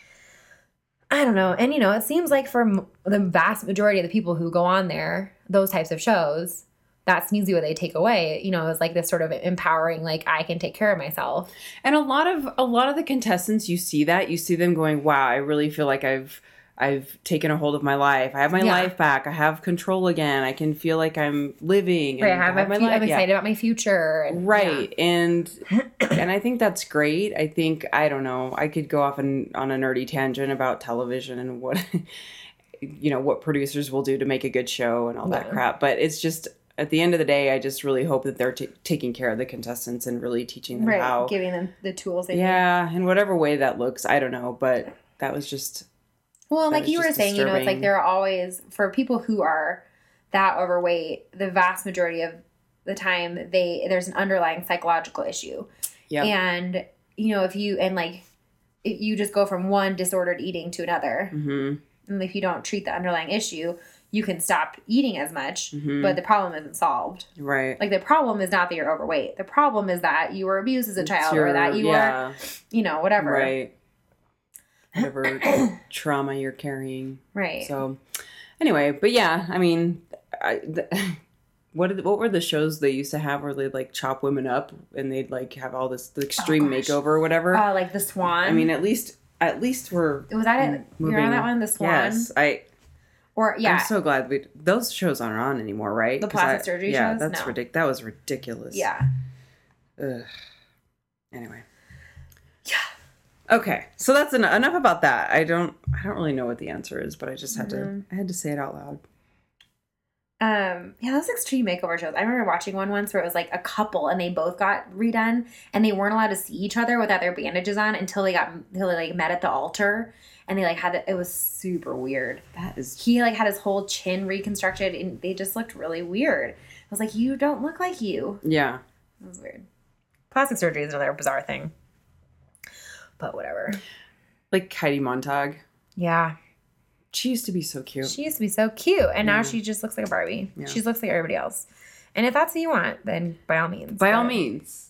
I don't know. And, you know, it seems like for m- the vast majority of the people who go on there, those types of shows, that's usually what they take away. You know, it's like this sort of empowering, like, I can take care of myself. And a lot of a lot of the contestants, you see that. You see them going, wow, I really feel like I've I've taken a hold of my life. I have my Yeah. life back. I have control again. I can feel like I'm living. And Right. I have my, my fu- life. I'm excited Yeah. about my future. And, Right. And and I think that's great. I think, I don't know, I could go off on, on a nerdy tangent about television and what, you know, what producers will do to make a good show and all that Yeah. crap. But it's just, at the end of the day, I just really hope that they're t- taking care of the contestants and really teaching them Right. how. Giving them the tools they need. Yeah. In whatever way that looks. I don't know. But that was just... Well, That like is you were just saying, you know, it's like disturbing. there are always, for people who are that overweight, the vast majority of the time, they there's an underlying psychological issue. Yeah. And, you know, if you, and like, if you just go from one disordered eating to another, Mm-hmm. and if you don't treat the underlying issue, you can stop eating as much, Mhm. but the problem isn't solved. Right. Like, the problem is not that you're overweight. The problem is that you were abused as a child, It's your- or that you yeah. were, you know, whatever. Right. Whatever trauma you're carrying. Right. So, anyway, but yeah, I mean, I, the, what did, what were the shows they used to have where they'd like chop women up and they'd like have all this the extreme gosh. makeover or whatever? Uh, like the Swan. I mean, at least at least we're was that it? You're moving. on that one, the Swan? Yes, I. Or, yeah. I'm so glad we those shows aren't on anymore, right? The 'Cause plastic I- surgery yeah, shows? that's No. ridiculous. That was ridiculous. Yeah. Ugh. Anyway. Yeah. Okay, so that's en- enough about that. I don't, I don't really know what the answer is, but I just had Mhm. to, I had to say it out loud. Um, yeah, those extreme makeover shows. I remember watching one once where it was like a couple and they both got redone and they weren't allowed to see each other without their bandages on until they got, until they like met at the altar. And they like had, it, it was super weird. That is, He like had his whole chin reconstructed and they just looked really weird. I was like, you don't look like you. yeah. It was weird. Plastic surgery is another bizarre thing. But whatever. Like Heidi Montag. Yeah. She used to be so cute. She used to be so cute, and now Yeah. she just looks like a Barbie. Yeah. She looks like everybody else. And if that's what you want, then by all means. By all But means.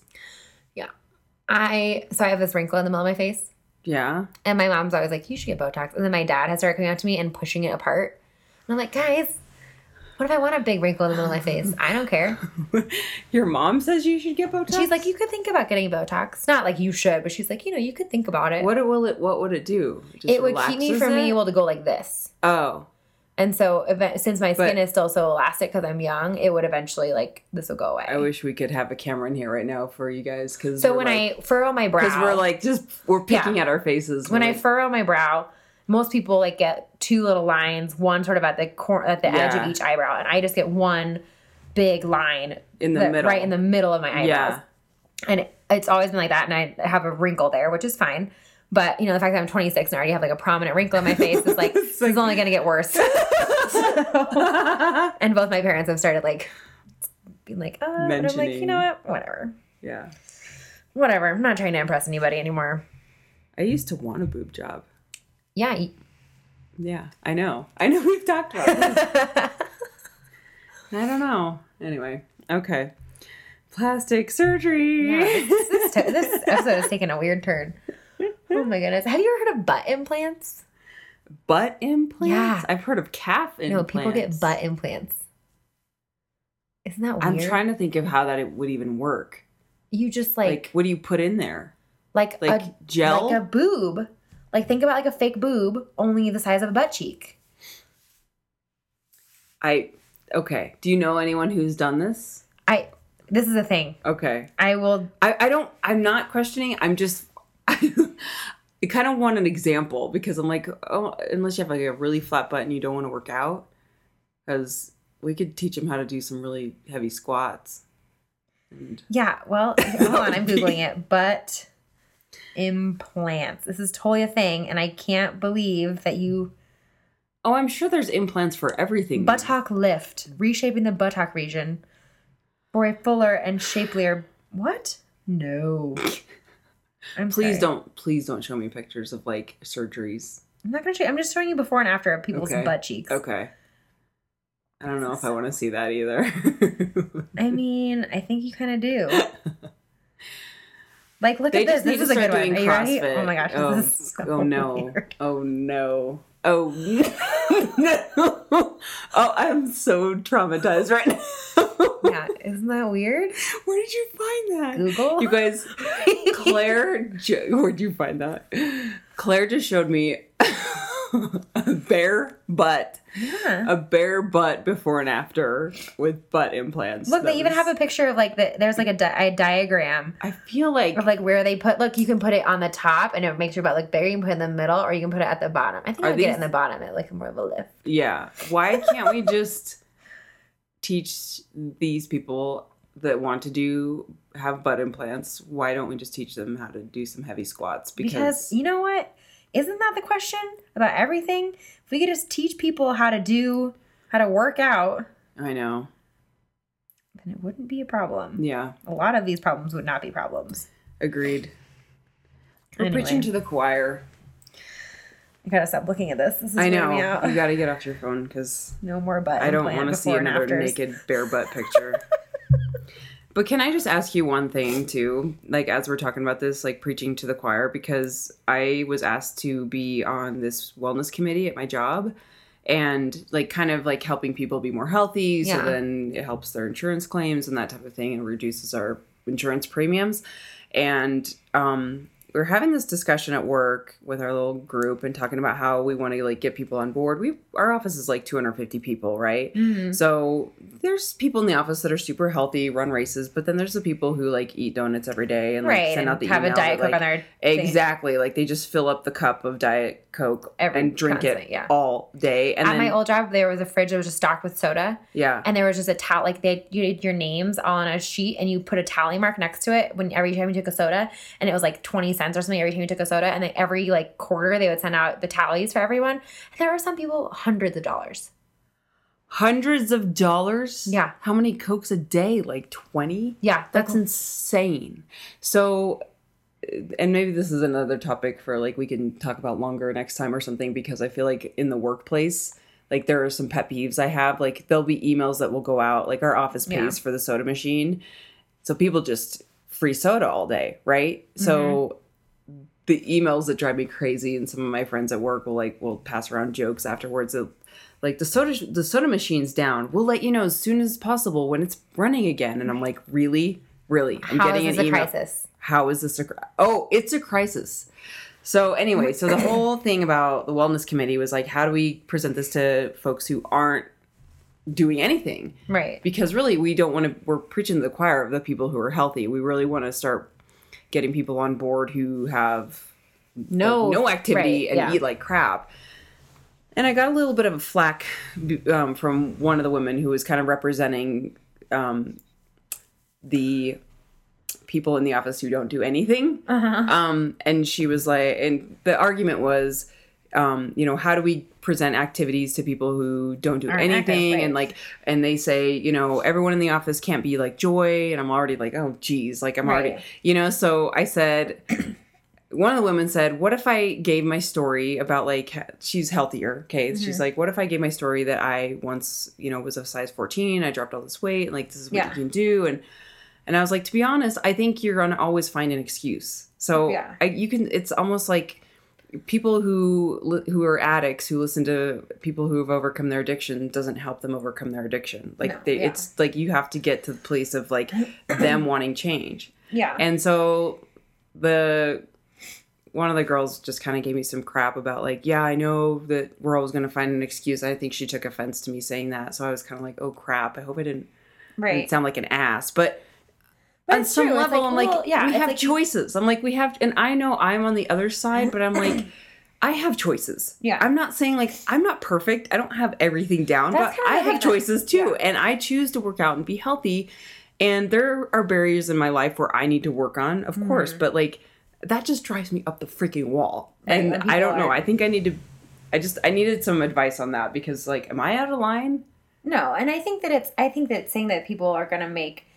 I so I have this wrinkle in the middle of my face, Yeah. and my mom's always like, "You should get Botox." And then my dad has started coming up to me and pushing it apart. And I'm like, guys, what if I want a big wrinkle in the middle of my face? I don't care. Your mom says you should get Botox? She's like, you could think about getting Botox. Not like you should, but she's like, you know, you could think about it. What it will it, what would it do? Just It would keep me relaxes from it? being able to go like this. Oh. And so, event- since my skin But- is still so elastic because I'm young, it would eventually, like, this will go away. I wish we could have a camera in here right now for you guys. Cause So we're when like, I furrow my brow, because we're like, just, we're picking at our faces. when We're I like, furrow my brow, most people like get two little lines, one sort of at the cor- at the edge Yeah. of each eyebrow, and I just get one big line in the that- middle. right in the middle of my eyebrows. Yeah. And it, it's always been like that, and I have a wrinkle there, which is fine. But you know, the fact that I'm twenty-six and I already have like a prominent wrinkle in my face is like It's this like- is only going to get worse. And both my parents have started like being like, uh, and I'm like, you Mentioning. know what, whatever, Yeah. whatever. I'm not trying to impress anybody anymore. I used to want a boob job. Yeah. you- Yeah, I know. I know we've talked about this. I don't know. Anyway, okay. Plastic surgery. Yeah, this, this, t- this episode has taken a weird turn. Oh my goodness. Have you ever heard of butt implants? Butt implants? Yeah. I've heard of calf implants. No, people get butt implants. Isn't that weird? I'm trying to think of how that it would even work. You just Like, like what do you put in there? like, Like a gel? like a boob. Like think about like a fake boob, only the size of a butt cheek. I okay. Do you know anyone who's done this? I this is a thing. Okay. I will I, I don't I'm not questioning. I'm just I, I kind of want an example because I'm like, oh, unless you have like a really flat butt and you don't want to work out, because we could teach them how to do some really heavy squats. And Yeah, well, hold on, I'm googling it. Butt implants. This is totally a thing, and I can't believe that you oh, I'm sure there's implants for everything. buttock lift, reshaping the buttock region. For a fuller and shapelier... What? No. I'm Please sorry. don't, please don't show me pictures of, like, surgeries. I'm not going to show you. I'm just showing you before and after of people's Okay. butt cheeks. Okay. I don't know if I want to see that either. I mean, I think you kind of do. Like, look They at this. just need This to is a good start one. doing Are you ready? CrossFit. Oh my gosh. Oh, This is so oh no. weird. Oh no. Oh no. Oh, I'm so traumatized right now. Yeah, isn't that weird? Where did you find that? Google? You guys, Claire, ju- where'd you find that? Claire just showed me a bare butt. Yeah. A bare butt before and after with butt implants. Look, That they even was- have a picture of like the there's like a, di- a diagram I feel like of like where they put. Look, you can put it on the top and it makes your butt look bigger. You can put it in the middle, or you can put it at the bottom. I think Are I'll get it these- in the bottom. It like more of a lift. yeah. Why can't we just teach these people that want to do have butt implants? Why don't we just teach them how to do some heavy squats? Because, Because, you know what? Isn't that the question about everything? If we could just teach people how to do how to work out, I know. then it wouldn't be a problem. Yeah. A lot of these problems would not be problems. Agreed. We're Anyway. preaching to the choir. I gotta stop looking at this. This is I weirding know. me out. You got to get off your phone because No more butt. I don't implant want to see before and another afters. naked bare butt picture. But can I just ask you one thing too? Like, as we're talking about this, like preaching to the choir, because I was asked to be on this wellness committee at my job and like kind of like helping people be more healthy. So Yeah. then it helps their insurance claims and that type of thing and reduces our insurance premiums. And, um, we're having this discussion at work with our little group and talking about how we want to like get people on board. We our office is like two hundred fifty people, right? Mhm. So there's people in the office that are super healthy, run races, but then there's the people who like eat donuts every day and like Right, send and out the have a email Diet that, Coke like, on their thing. exactly like they just fill up the cup of Diet Coke Every- and drink constantly, it yeah. all day. And At then, my old job, there was a fridge that was just stocked with soda, yeah, and there was just a tally. Like they had, you had your names on a sheet, and you put a tally mark next to it when every time you took a soda, and it was like twenty cents or something every time you took a soda. And then every like quarter, they would send out the tallies for everyone. And there were some people hundreds of dollars. hundreds of dollars. Yeah. How many Cokes a day? Like twenty? Yeah, That's insane. So, and maybe this is another topic for like we can talk about longer next time or something, because I feel like in the workplace, like there are some pet peeves I have. Like there'll be emails that will go out, like our office pays Yeah. for the soda machine. So people just free soda all day, right? So the emails that drive me crazy, and some of my friends at work will like will pass around jokes afterwards of like the soda the soda machine's down. We'll let you know as soon as possible when it's running again. And I'm like, really, really? I'm How getting is an this a email. crisis? How is this a cri- oh? It's a crisis. So anyway, so the whole thing about the wellness committee was like, how do we present this to folks who aren't doing anything? Right. Because really, we don't want to. We're preaching to the choir of the people who are healthy. We really want to start getting people on board who have No, like, no activity right, and yeah. eat like crap. And I got a little bit of a flack um, from one of the women who was kind of representing um, the people in the office who don't do anything. Uh-huh. Um, and she was like, and the argument was, um, you know, how do we present activities to people who don't do Aren't anything? active, right. And like, and they say, you know, everyone in the office can't be like Joy. And I'm already like, oh, geez, like I'm already, Right. you know, so I said, one of the women said, what if I gave my story about like, she's healthier. Okay. She's Mm-hmm. like, what if I gave my story that I once, you know, was a size fourteen, I dropped all this weight, and like, this is what Yeah. you can do. And, and I was like, to be honest, I think you're going to always find an excuse. So Yeah. I, you can, it's almost like people who, li- who are addicts who listen to people who have overcome their addiction doesn't help them overcome their addiction. Like No, they, yeah. it's like, you have to get to the place of like them wanting change. Yeah. And so the one of the girls just kind of gave me some crap about like, yeah, I know that we're always going to find an excuse. I think she took offense to me saying that. So I was kind of like, oh crap. I hope I didn't, right. didn't sound like an ass. But, But on it's some true. It's level, like, I'm like, well, yeah, we it's have like you- choices. I'm like, we have, and I know I'm on the other side, but I'm like, I have choices. Yeah. I'm not saying like, I'm not perfect. I don't have everything down, That's but kind of I the thing have that- choices too. yeah. And I choose to work out and be healthy. And there are barriers in my life where I need to work on, of course, but like, that just drives me up the freaking wall. Right, And when I don't people know. are- I think I need to, I just, I needed some advice on that because like, am I out of line? No, and I think that it's I think that saying that people are going to make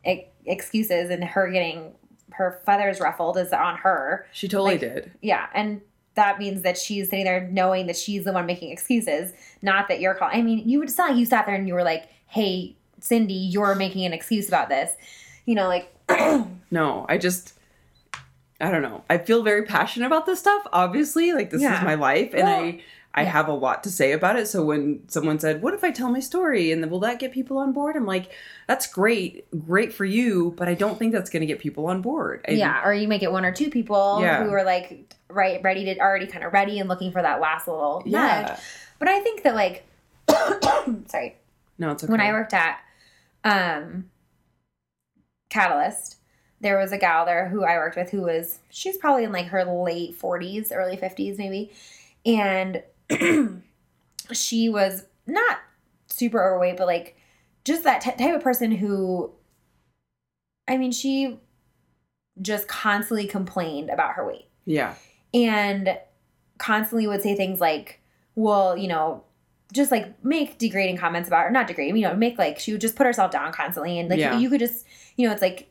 e- excuses and her getting her feathers ruffled is on her. She totally Like, did. Yeah, and that means that she's sitting there knowing that she's the one making excuses, not that you're calling. I mean, you would it's not like you sat there and you were like, "Hey, Cindy, you're making an excuse about this." You know, like No, I just I don't know. I feel very passionate about this stuff. Obviously, like this Yeah. is my life, and Well, I I yeah. have a lot to say about it. So when someone said, "What if I tell my story?" and then will that get people on board? I'm like, that's great, great for you, but I don't think that's going to get people on board. I, yeah, or you make it one or two people Yeah. who are like right ready to already kind of ready and looking for that last little nudge. Yeah. But I think that like sorry. No, it's okay. When I worked at um, Catalyst, there was a gal there who I worked with who was, she's probably in like her late forties, early fifties maybe. And she was not super overweight, but like just that t- type of person who, I mean, she just constantly complained about her weight. Yeah. And constantly would say things like, well, you know, just like make degrading comments about her, not degrading, you know, make like, she would just put herself down constantly. And like, Yeah. you could just, you know, it's like,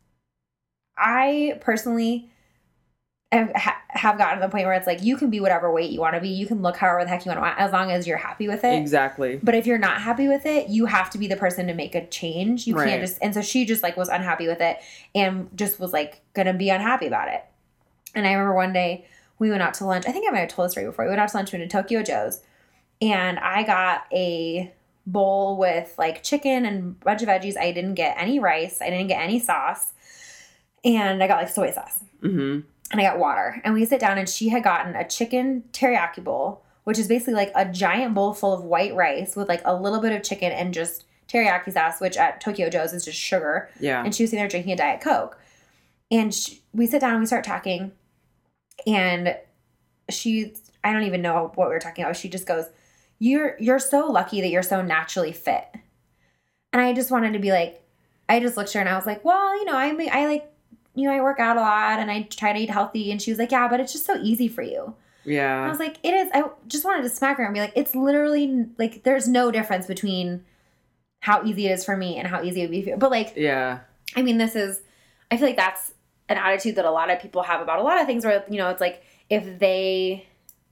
I personally have, have gotten to the point where it's like, you can be whatever weight you want to be. You can look however the heck you want to, as long as you're happy with it. Exactly. But if you're not happy with it, you have to be the person to make a change. You Right. can't just, and so she just like was unhappy with it and just was like going to be unhappy about it. And I remember one day we went out to lunch. I think I might have told this story before. We went out to lunch, we went to Tokyo Joe's, and I got a bowl with like chicken and a bunch of veggies. I didn't get any rice. I didn't get any sauce. And I got like soy sauce. Mm-hmm. And I got water. And we sit down and she had gotten a chicken teriyaki bowl, which is basically like a giant bowl full of white rice with like a little bit of chicken and just teriyaki sauce, which at Tokyo Joe's is just sugar. Yeah. And she was sitting there drinking a Diet Coke. And she, we sit down and we start talking. And she, I don't even know what we were talking about. She just goes, you're, you're so lucky that you're so naturally fit. And I just wanted to be like, I just looked at her and I was like, well, you know, I I like, you know, I work out a lot and I try to eat healthy. And she was like, yeah, but it's just so easy for you. Yeah. And I was like, it is. I just wanted to smack her and be like, it's literally like, there's no difference between how easy it is for me and how easy it would be for you. But like, Yeah. I mean, this is, I feel like that's an attitude that a lot of people have about a lot of things where, you know, it's like if they,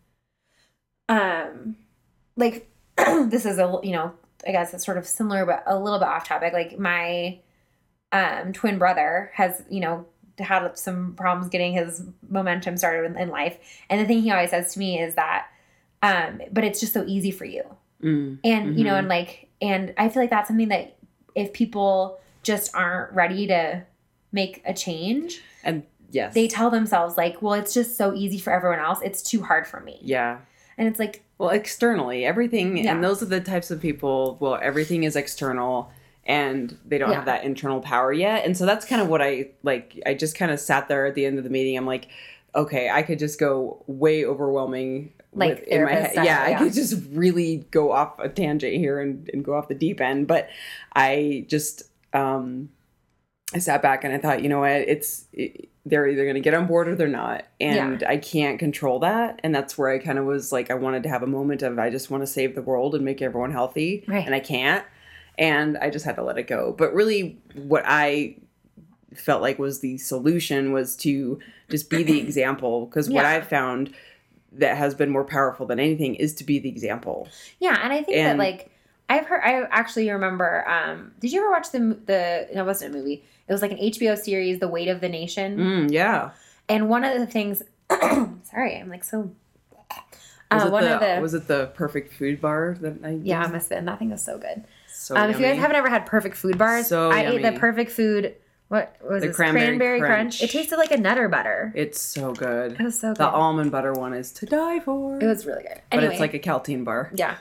um, like, this is a, you know, I guess it's sort of similar, but a little bit off topic. Like my um, twin brother has, you know, had some problems getting his momentum started in, in life. And the thing he always says to me is that, um, but it's just so easy for you. Mm. And, Mm-hmm. you know, and like, and I feel like that's something that if people just aren't ready to make a change, And yes. they tell themselves like, well, it's just so easy for everyone else. It's too hard for me. Yeah. And it's like, Well, externally, everything, Yeah. and those are the types of people, well, everything is external and they don't Yeah. have that internal power yet. And so that's kind of what I, like, I just kind of sat there at the end of the meeting. I'm like, okay, I could just go way overwhelming. Like with, in my therapist head. style, Yeah, I yeah. could just really go off a tangent here and, and go off the deep end. But I just, um, I sat back and I thought, you know what, it's, it, they're either going to get on board or they're not. And I can't control that. And that's where I kind of was like, I wanted to have a moment of, I just want to save the world and make everyone healthy. Right. And I can't. And I just had to let it go. But really what I felt like was the solution was to just be the example. Because what Yeah. I've found that has been more powerful than anything is to be the example. yeah. And I think that And- like, I've heard, I actually remember, um, did you ever watch the, the, no, it wasn't a movie. It was like an H B O series, The Weight of the Nation. Mm, yeah. And one of the things, sorry, I'm like so, Was, uh, it one the, of the, was it the perfect food bar that I yeah, it used? must have been. That thing was so good. So Um, if you guys yummy. haven't ever had perfect food bars, So I ate yummy. the perfect food, what was The this? cranberry Cranberry crunch. crunch. It tasted like a Nutter Butter. It's so good. It was so good. The almond butter one is to die for. It was really good. But Anyway, it's like a Caltine bar. yeah.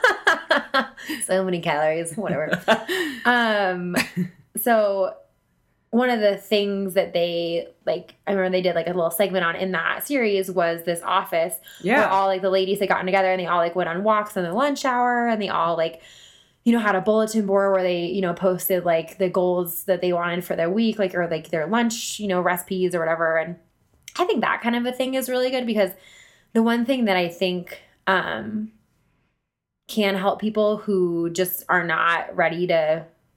So many calories, whatever. um, so one of the things that they like, I remember they did like a little segment on in that series was this office where Yeah. all like the ladies had gotten together and they all like went on walks in the lunch hour and they all like, you know, had a bulletin board where they, you know, posted like the goals that they wanted for their week, like, or like their lunch, you know, recipes or whatever. And I think that kind of a thing is really good because the one thing that I think, um, can help people who just are not ready to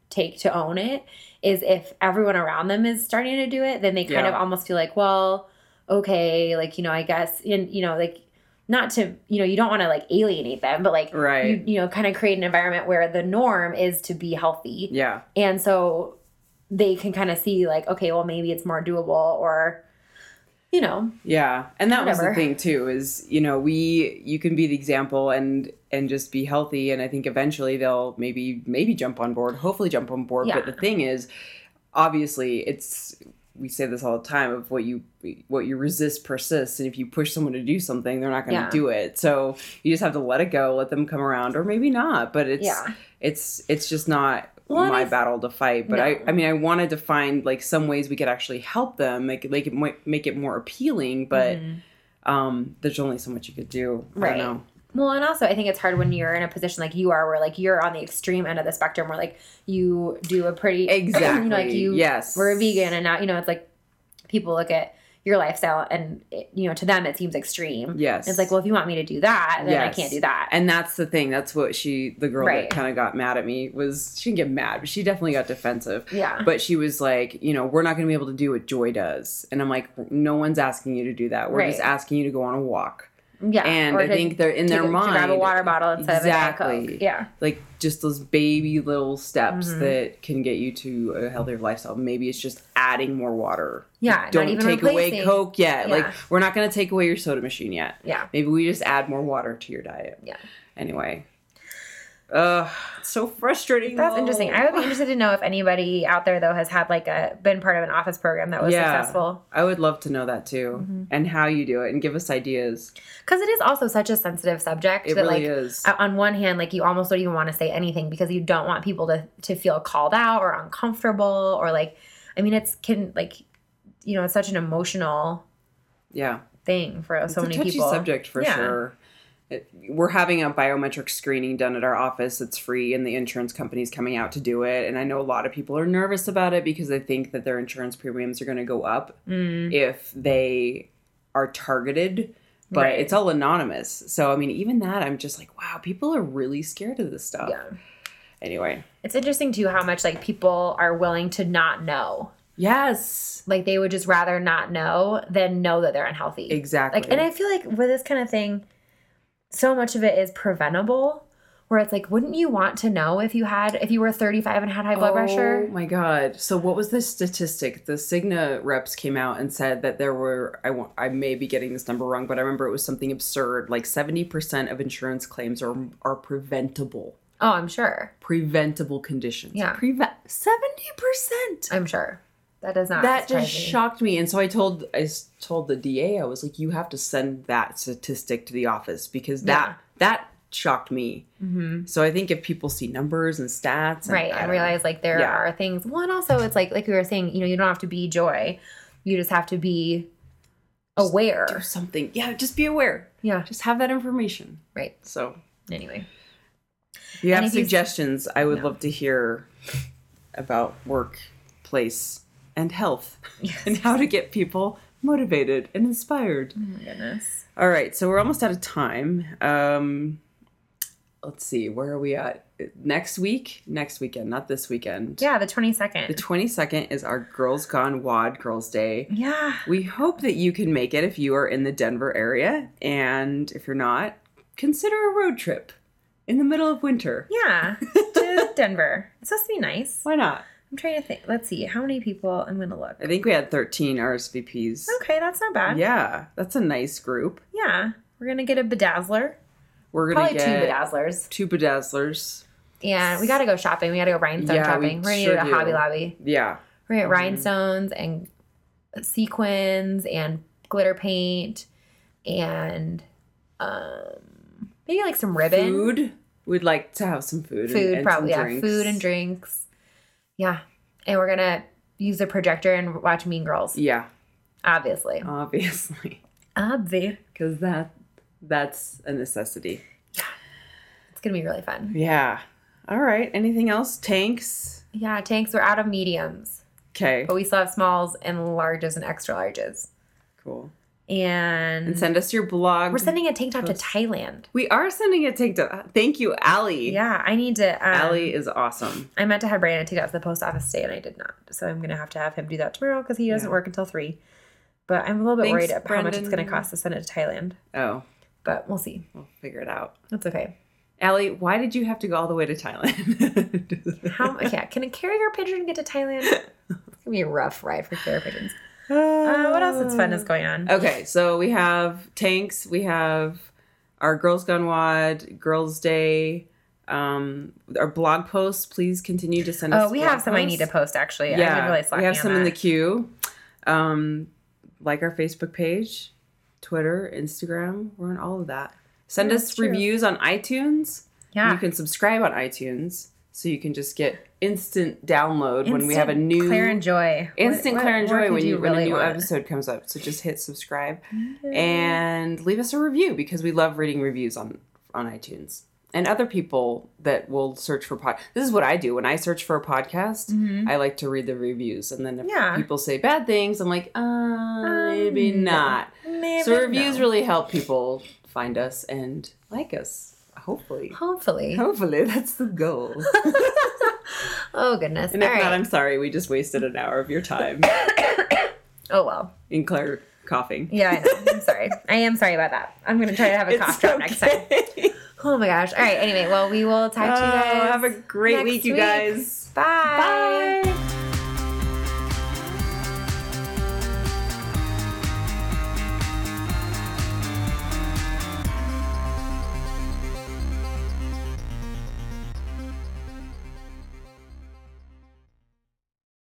take to own it is if everyone around them is starting to do it, then they kind Yeah. of almost feel like, well, okay, like, you know, I guess, and, you know, like, not to, you know, you don't want to like alienate them, but like, Right. you, you know, kind of create an environment where the norm is to be healthy. Yeah. And so they can kind of see like, okay, well, maybe it's more doable, or, you know. Yeah. And that was Whatever. the thing too, is, you know, we, you can be the example and, and just be healthy. And I think eventually they'll maybe, maybe jump on board, hopefully jump on board. Yeah. But the thing is, obviously it's, we say this all the time, of what you, what you resist persists. And if you push someone to do something, they're not going to Yeah. do it. So you just have to let it go, let them come around, or maybe not, but it's, Yeah. it's, it's just not Well, and my I- battle to fight. But No. I, I mean, I wanted to find like some ways we could actually help them, make it, make it, mo- make it more appealing, but um, there's only so much you could do. I Right. don't know. Well, and also I think it's hard when you're in a position like you are, where like you're on the extreme end of the spectrum, where like you do a pretty Exactly. you know, like you Yes. were a vegan, and now, you know, it's like people look at your lifestyle and it, you know, to them it seems extreme. Yes. And it's like, well, if you want me to do that, then Yes. I can't do that. And that's the thing. That's what she, the girl Right. that kind of got mad at me was, she didn't get mad, but she definitely got defensive. Yeah. But she was like, you know, we're not going to be able to do what Joy does. And I'm like, no one's asking you to do that. We're just Right. asking you to go on a walk. Yeah. And Or I to think they're in take their a- to mind. grab a water bottle instead Exactly. of a Diet Coke. Yeah. Like just those baby little steps Mm-hmm. that can get you to a healthier lifestyle. Maybe it's just adding more water. Yeah, not Don't even take away replacing. Coke yet. Yeah. Like we're not going to take away your soda machine yet. Yeah. Maybe we just add more water to your diet. Yeah. Anyway. Uh, it's so frustrating. That's though. interesting. I would be interested to know if anybody out there though has had like a been part of an office program that was Yeah. successful. I would love to know that too, Mm-hmm. and how you do it, and give us ideas. Because it is also such a sensitive subject It that, really like, is. o- on one hand, like, you almost don't even want to say anything because you don't want people to, to feel called out or uncomfortable, or, like, I mean, it's, can, like, you know, it's such an emotional Yeah. thing for so It's many a touchy people. subject for Yeah. sure. It, we're having a biometric screening done at our office. It's free, and the insurance company's coming out to do it. And I know a lot of people are nervous about it because they think that their insurance premiums are going to go up Mm. if they are targeted. But Right. it's all anonymous. So, I mean, even that, I'm just like, wow, people are really scared of this stuff. Yeah. Anyway. It's interesting, too, how much, like, people are willing to not know. Yes. Like, they would just rather not know than know that they're unhealthy. Exactly. Like, and I feel like with this kind of thing, so much of it is preventable, where it's like, wouldn't you want to know if you had, if you were thirty-five and had high blood pressure? Oh my God. So what was the statistic? The Cigna reps came out and said that there were, I, want, I may be getting this number wrong, but I remember it was something absurd. Like seventy percent of insurance claims are, are preventable. Oh, I'm sure. Preventable conditions. Yeah. Prevent seventy percent. I'm sure. That does not That surprise just me. shocked me. And so I told I s- told the D A, I was like, you have to send that statistic to the office because that Yeah. that shocked me. Mm-hmm. So I think if people see numbers and stats. And, Right. I And don't realize, like, there Yeah. are things. Well, and also it's like, like we were saying, you know, you don't have to be Joy. You just have to be aware. know, or something. Yeah, just be aware. Yeah. Just have that information. Right. So Anyway. if you have And if you s- suggestions, I would No. love to hear about workplace and health Yes. and how to get people motivated and inspired. Oh my goodness. All right, so we're almost out of time. Um, let's see, where are we at? Next week? Next weekend, not this weekend. Yeah, the twenty-second. The twenty-second is our Girls Gone WOD Girls Day. Yeah. We hope that you can make it if you are in the Denver area. And if you're not, consider a road trip in the middle of winter. Yeah. To Denver. It's supposed to be nice. Why not? I'm trying to think. Let's see. How many people? I'm going to look. I think we had thirteen R S V Ps. Okay, that's not bad. Yeah, that's a nice group. Yeah. We're going to get a bedazzler. We're going to Probably two get bedazzlers. two bedazzlers. And we got to go shopping. We got to go rhinestone Yeah, we shopping. We're going to sure go to do. Hobby Lobby. Yeah. We're going to get Mhm. rhinestones and sequins and glitter paint and um, maybe like some ribbon. Food. We'd like to have some food. Food, and, and probably. some Yeah, drinks. food and drinks. Yeah. And we're going to use the projector and watch Mean Girls. Yeah, Obviously. obviously. Obvi. Because that, that's a necessity. It's going to be really fun. Yeah. All right. Anything else? Tanks? Yeah, tanks. We're out of mediums. Okay. But we still have smalls and larges and extra larges. Cool. And, And send us your blog. we're sending a tank top post. to Thailand. We are sending a tank top. Thank you, Allie. Yeah, I need to. Um, Allie is awesome. I meant to have Brandon take it out to the post office today, and I did not. So I'm going to have to have him do that tomorrow because he doesn't Yeah. work until three. But I'm a little bit Thanks, worried about how much it's Brendan. going to cost to send it to Thailand. Oh, But we'll see. we'll figure it out. That's okay. Allie, why did you have to go all the way to Thailand? How? Yeah, can a carrier pigeon get to Thailand? It's going to be a rough ride for carrier pigeons. Uh, what else is fun is going on? Okay, so we have tanks. We have our Girls Gone Wad, Girls Day, um, our blog posts. Please continue to send us. Oh, we blog have some I posts. need to post, actually. Yeah, I've been really slacking we have on some in the that. queue. Um, like our Facebook page, Twitter, Instagram. We're on all of that. Send Yeah, us that's true. reviews on iTunes. Yeah. You can subscribe on iTunes, so you can just get instant download when we have a Instant new Claire and Joy. instant What- Claire and what more Joy could when you when really a new want? episode comes up. So just hit subscribe and leave us a review because we love reading reviews on on iTunes. And other people that will search for pod. This is what I do when I search for a podcast. I like to read the reviews, and then if Yeah. people say bad things, I'm like, uh, maybe Um, no. not. Maybe So reviews no. really help people find us and like us. Hopefully, Hopefully. hopefully that's the goal. Oh, goodness. And All if not, right. I'm sorry. We just wasted an hour of your time Oh, well. in Claire coughing. Yeah, I know. I'm sorry. I am sorry about that. I'm going to try to have a It's cough drop next time. okay. Oh, my gosh. All right. Anyway, well, we will talk to you Oh, guys. have a great next week, you guys. Bye. Bye.